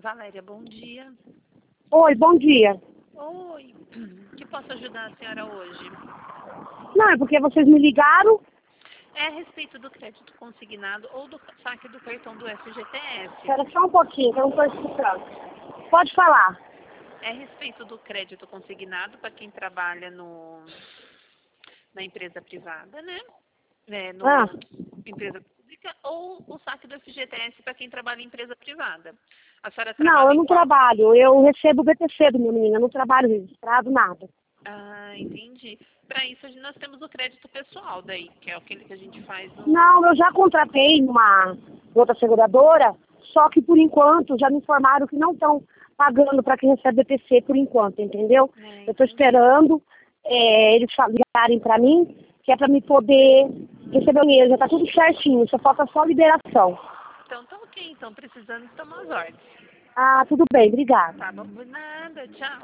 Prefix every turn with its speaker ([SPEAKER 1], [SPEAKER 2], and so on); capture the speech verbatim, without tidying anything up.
[SPEAKER 1] Valéria, bom dia.
[SPEAKER 2] Oi, bom dia.
[SPEAKER 1] Oi, que posso ajudar a senhora hoje?
[SPEAKER 2] Não, é porque vocês me ligaram.
[SPEAKER 1] É a respeito do crédito consignado ou do saque do cartão do F G T S.
[SPEAKER 2] Espera só um pouquinho, que eu não estou escutando. Pode falar.
[SPEAKER 1] É a respeito do crédito consignado para quem trabalha no, na empresa privada, né? É, no
[SPEAKER 2] Ah.
[SPEAKER 1] empresa pública, ou o saque do F G T S para quem trabalha em empresa privada. A senhora
[SPEAKER 2] Não,
[SPEAKER 1] trabalha
[SPEAKER 2] eu
[SPEAKER 1] em
[SPEAKER 2] não
[SPEAKER 1] qual?
[SPEAKER 2] trabalho. Eu recebo o B T C do meu menino. Eu não trabalho registrado, nada.
[SPEAKER 1] Ah, entendi. Para isso nós temos o crédito pessoal daí, que é aquele que a gente faz no...
[SPEAKER 2] Não, eu já contratei uma outra seguradora, só que por enquanto já me informaram que não estão pagando para quem recebe B T C por enquanto, entendeu?
[SPEAKER 1] É,
[SPEAKER 2] Eu estou
[SPEAKER 1] entendi.
[SPEAKER 2] esperando é, eles fa- ligarem para mim, que é para me poder receber o dinheiro. Já está tudo certinho, só falta só liberação.
[SPEAKER 1] Então tá ok, então precisando tomar as ordens.
[SPEAKER 2] Ah, tudo bem, obrigada.
[SPEAKER 1] Tá bom? Nada, tchau.